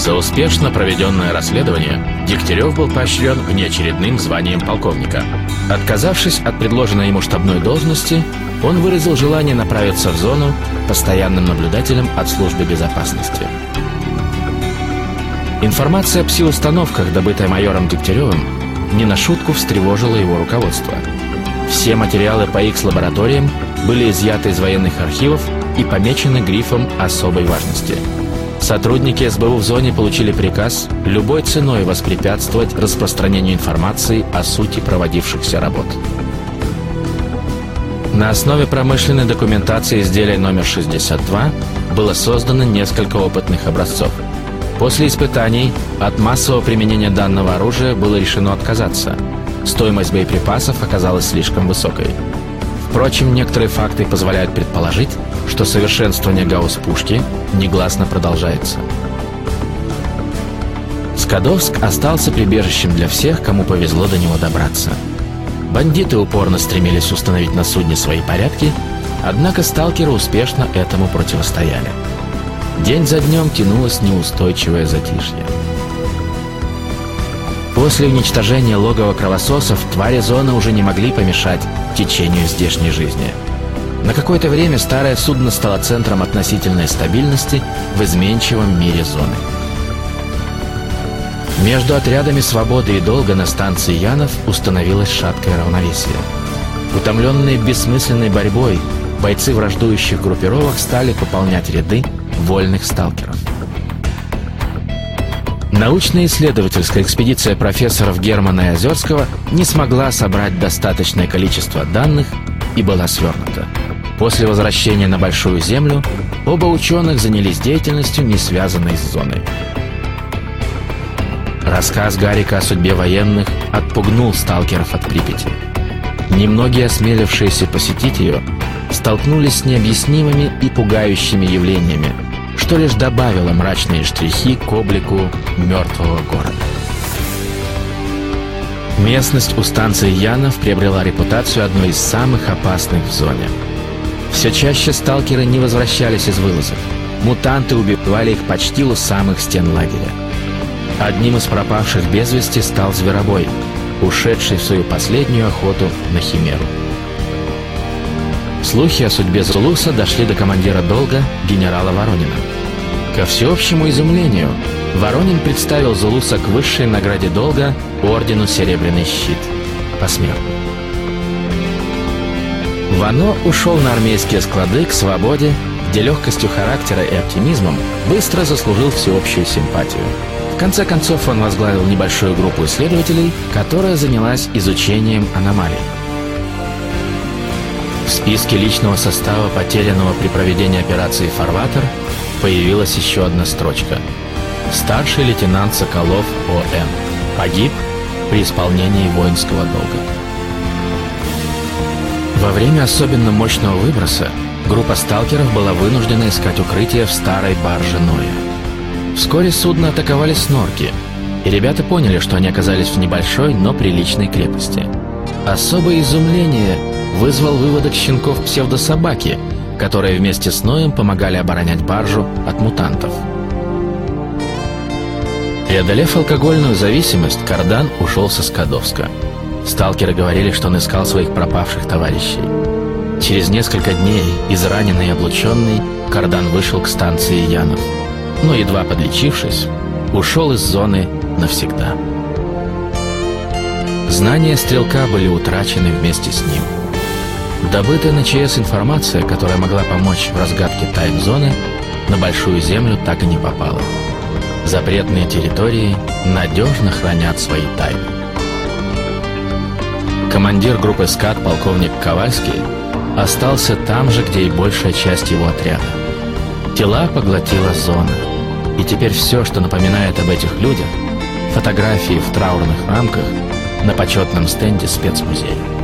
За успешно проведенное расследование Дегтярев был поощрен внеочередным званием полковника. Отказавшись от предложенной ему штабной должности, он выразил желание направиться в зону постоянным наблюдателем от службы безопасности. Информация о пси-установках, добытая майором Дегтяревым, не на шутку встревожила его руководство. Все материалы по X-лабораториям были изъяты из военных архивов и помечены грифом особой важности. Сотрудники СБУ в зоне получили приказ любой ценой воспрепятствовать распространению информации о сути проводившихся работ. На основе промышленной документации изделия номер 62 было создано несколько опытных образцов. После испытаний от массового применения данного оружия было решено отказаться. Стоимость боеприпасов оказалась слишком высокой. Впрочем, некоторые факты позволяют предположить, что совершенствование гаусс-пушки негласно продолжается. Скадовск остался прибежищем для всех, кому повезло до него добраться. Бандиты упорно стремились установить на судне свои порядки, однако сталкеры успешно этому противостояли. День за днем тянулось неустойчивое затишье. После уничтожения логова кровососов твари зоны уже не могли помешать течению здешней жизни. На какое-то время старое судно стало центром относительной стабильности в изменчивом мире зоны. Между отрядами «Свободы» и «Долга» на станции Янов установилось шаткое равновесие. Утомленные бессмысленной борьбой, бойцы враждующих группировок стали пополнять ряды вольных сталкеров. Научно-исследовательская экспедиция профессоров Германа и Озерского не смогла собрать достаточное количество данных и была свернута. После возвращения на Большую Землю оба ученых занялись деятельностью, не связанной с зоной. Рассказ Гарика о судьбе военных отпугнул сталкеров от Припяти. Немногие осмелившиеся посетить ее столкнулись с необъяснимыми и пугающими явлениями, что лишь добавило мрачные штрихи к облику мертвого города. Местность у станции Янов приобрела репутацию одной из самых опасных в зоне. Все чаще сталкеры не возвращались из вылазок. Мутанты убивали их почти у самых стен лагеря. Одним из пропавших без вести стал Зверобой, ушедший в свою последнюю охоту на Химеру. Слухи о судьбе Зулуса дошли до командира «Долга» генерала Воронина. Ко всеобщему изумлению, Воронин представил Зулуса к высшей награде «Долга» ордену «Серебряный щит» посмертно. Вано ушел на армейские склады к свободе, где легкостью характера и оптимизмом быстро заслужил всеобщую симпатию. В конце концов, он возглавил небольшую группу исследователей, которая занялась изучением аномалий. В списке личного состава, потерянного при проведении операции «Фарватер», появилась еще одна строчка. Старший лейтенант Соколов О.Н. погиб при исполнении воинского долга. Во время особенно мощного выброса группа сталкеров была вынуждена искать укрытие в старой барже Ноя. Вскоре судно атаковали снорки, и ребята поняли, что они оказались в небольшой, но приличной крепости. Особое изумление вызвал выводок щенков псевдособаки, которые вместе с Ноем помогали оборонять баржу от мутантов. Преодолев алкогольную зависимость, Кардан ушел со Скадовска. Сталкеры говорили, что он искал своих пропавших товарищей. Через несколько дней, израненный и облученный, Кардан вышел к станции Янов, но, едва подлечившись, ушел из зоны навсегда. Знания стрелка были утрачены вместе с ним. Добытая на ЧС информация, которая могла помочь в разгадке тайн зоны, на Большую Землю так и не попала. Запретные территории надежно хранят свои тайны. Командир группы СКАД полковник Ковальский остался там же, где и большая часть его отряда. Тела поглотила зона, и теперь все, что напоминает об этих людях, фотографии в траурных рамках на почетном стенде спецмузея.